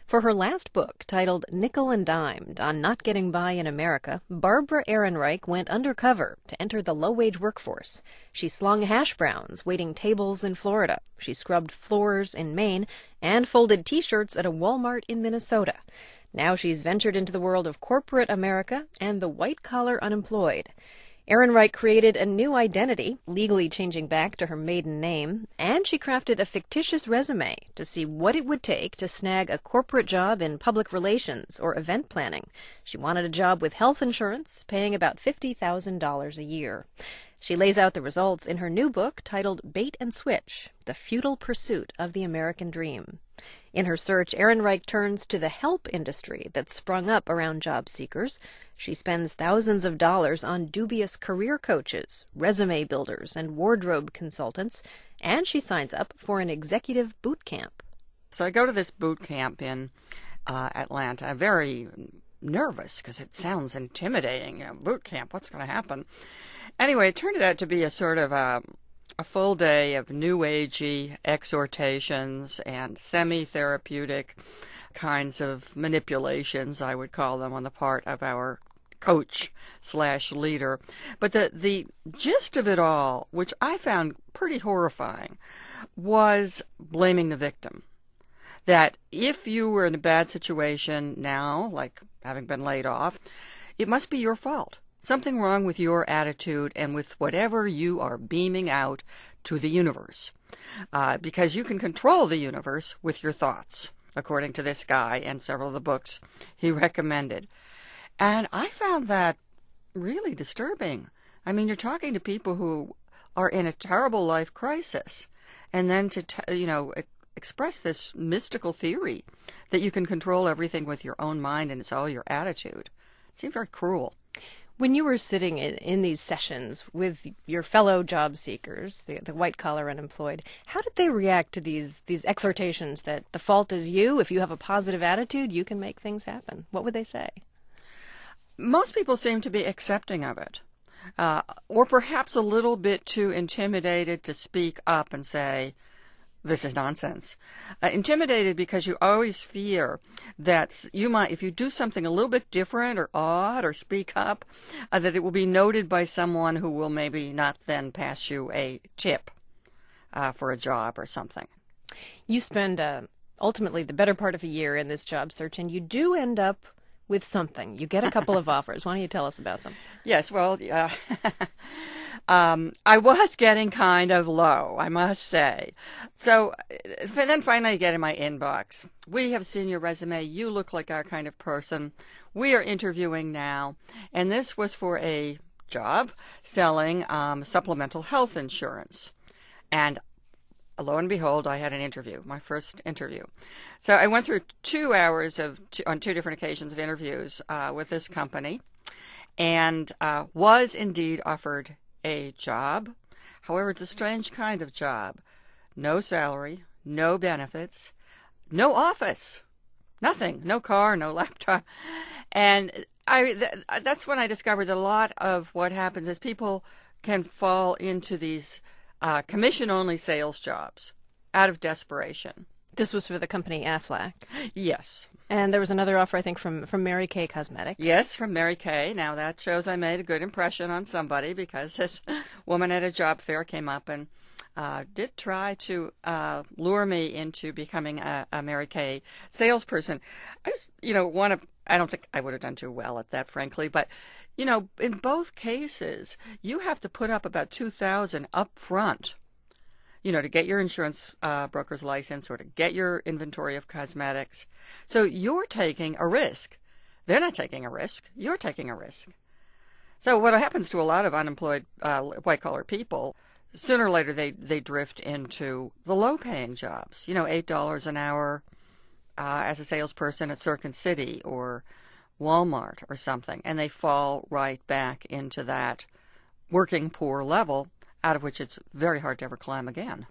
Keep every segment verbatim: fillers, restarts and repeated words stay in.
For her last book, titled Nickel and Dimed on Not Getting By in America, Barbara Ehrenreich went undercover to enter the low-wage workforce. She slung hash browns, waiting tables in Florida. She scrubbed floors in Maine and folded T-shirts at a Walmart in Minnesota. Now she's ventured into the world of corporate America and the white-collar unemployed. Ehrenreich created a new identity, legally changing back to her maiden name, and she crafted a fictitious resume to see what it would take to snag a corporate job in public relations or event planning. She wanted a job with health insurance, paying about fifty thousand dollars a year. She lays out the results in her new book titled Bait and Switch, The Futile Pursuit of the American Dream. In her search, Ehrenreich turns to the help industry that's sprung up around job seekers. She spends thousands of dollars on dubious career coaches, resume builders, and wardrobe consultants, and she signs up for an executive boot camp. So I go to this boot camp in uh, Atlanta. I'm very nervous because it sounds intimidating. You know, boot camp, what's going to happen? Anyway, it turned out to be a sort of a, a full day of new agey exhortations and semi-therapeutic kinds of manipulations, I would call them, on the part of our coach slash leader. But the, the gist of it all, which I found pretty horrifying, was blaming the victim. That if you were in a bad situation now, like having been laid off, it must be your fault. Something wrong with your attitude and with whatever you are beaming out to the universe. Uh, because you can control the universe with your thoughts, according to this guy and several of the books he recommended. And I found that really disturbing. I mean, you're talking to people who are in a terrible life crisis, and then to, t- you know, express this mystical theory that you can control everything with your own mind and it's all your attitude. It seemed very cruel. When you were sitting in, in these sessions with your fellow job seekers, the, the white-collar unemployed, how did they react to these these exhortations that the fault is you? If you have a positive attitude, you can make things happen. What would they say? Most people seem to be accepting of it, uh, or perhaps a little bit too intimidated to speak up and say, this is nonsense. Uh, intimidated because you always fear that you might, if you do something a little bit different or odd or speak up, uh, that it will be noted by someone who will maybe not then pass you a tip uh, for a job or something. You spend uh, ultimately the better part of a year in this job search, and you do end up with something. You get a couple of offers. Why don't you tell us about them? Yes, well, uh, um, I was getting kind of low, I must say. So then finally I get in my inbox. We have seen your resume. You look like our kind of person. We are interviewing now. And this was for a job selling um, supplemental health insurance. And lo and behold, I had an interview, my first interview. So I went through two hours of two, on two different occasions of interviews uh, with this company, and uh, was indeed offered a job. However, it's a strange kind of job. No salary, no benefits, no office, nothing, no car, no laptop. And I th- that's when I discovered that a lot of what happens is people can fall into these Uh, commission-only sales jobs out of desperation. This was for the company Aflac. Yes. And there was another offer, I think, from, from Mary Kay Cosmetics. Yes, from Mary Kay. Now, that shows I made a good impression on somebody, because this woman at a job fair came up and uh, did try to uh, lure me into becoming a, a Mary Kay salesperson. I just, you know, want to, I don't think I would have done too well at that, frankly, but you know, in both cases, you have to put up about two thousand dollars up front, you know, to get your insurance uh, broker's license or to get your inventory of cosmetics. So you're taking a risk. They're not taking a risk. You're taking a risk. So what happens to a lot of unemployed uh, white-collar people, sooner or later they, they drift into the low-paying jobs, you know, eight dollars an hour uh, as a salesperson at Circuit City or Walmart or something, and they fall right back into that working poor level out of which it's very hard to ever climb again.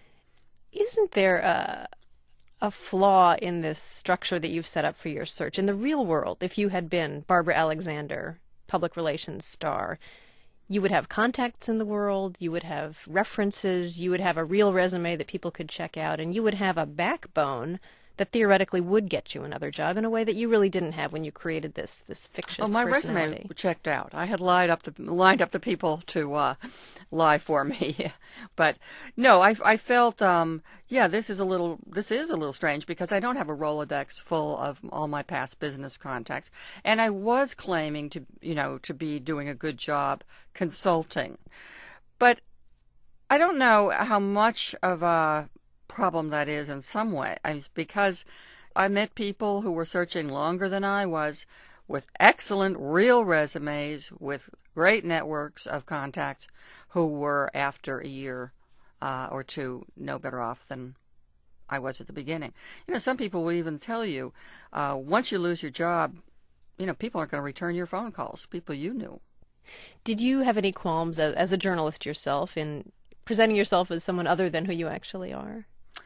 Isn't there a, a flaw in this structure that you've set up for your search? In the real world, if you had been Barbara Alexander, public relations star, you would have contacts in the world, you would have references, you would have a real resume that people could check out, and you would have a backbone that theoretically would get you another job in a way that you really didn't have when you created this this fictitious Oh, my personality. resume checked out. I had lined up the lined up the people to uh, lie for me, but no, I I felt um, yeah, this is a little this is a little strange because I don't have a Rolodex full of all my past business contacts, and I was claiming to you know to be doing a good job consulting, but I don't know how much of a problem that is in some way. I mean, because I met people who were searching longer than I was with excellent real resumes, with great networks of contacts who were after a year uh, or two no better off than I was at the beginning. You know, some people will even tell you, uh, once you lose your job, you know, people aren't going to return your phone calls, people you knew. Did you have any qualms as, as a journalist yourself in presenting yourself as someone other than who you actually are?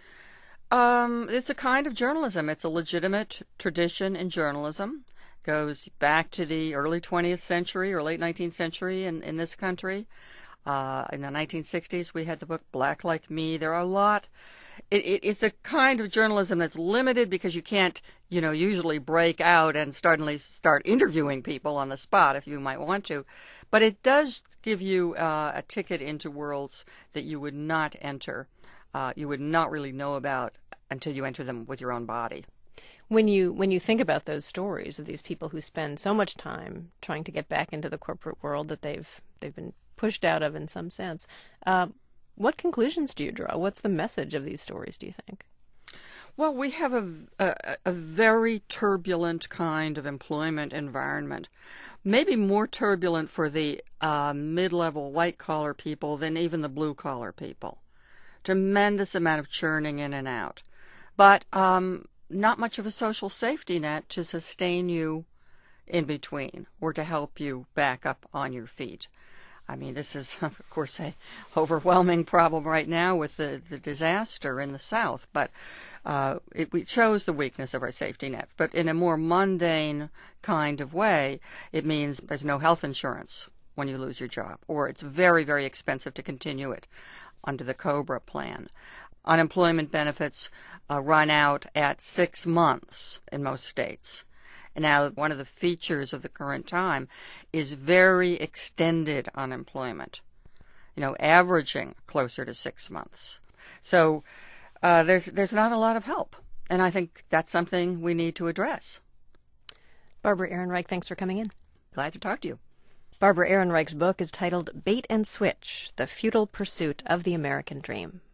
Um, it's a kind of journalism. It's a legitimate tradition in journalism. Goes back to the early twentieth century or late nineteenth century in, in this country. Uh, in the nineteen sixties, we had the book Black Like Me. There are a lot. It, it, it's a kind of journalism that's limited because you can't, you know, usually break out and suddenly start interviewing people on the spot if you might want to. But it does give you uh, a ticket into worlds that you would not enter. Uh, you would not really know about until you enter them with your own body. When you when you think about those stories of these people who spend so much time trying to get back into the corporate world that they've they've been pushed out of in some sense, uh, what conclusions do you draw? What's the message of these stories, do you think? Well, we have a, a, a very turbulent kind of employment environment, maybe more turbulent for the uh, mid-level white-collar people than even the blue-collar people. Tremendous amount of churning in and out, but um, not much of a social safety net to sustain you in between or to help you back up on your feet. I mean, this is, of course, a overwhelming problem right now with the, the disaster in the South, but uh, it, it shows the weakness of our safety net. But in a more mundane kind of way, it means there's no health insurance when you lose your job, or it's very, very expensive to continue it under the COBRA plan. Unemployment benefits uh, run out at six months in most states. And now one of the features of the current time is very extended unemployment, you know, averaging closer to six months. So uh, there's there's not a lot of help. And I think that's something we need to address. Barbara Ehrenreich, thanks for coming in. Glad to talk to you. Barbara Ehrenreich's book is titled Bait and Switch, The Futile Pursuit of the American Dream.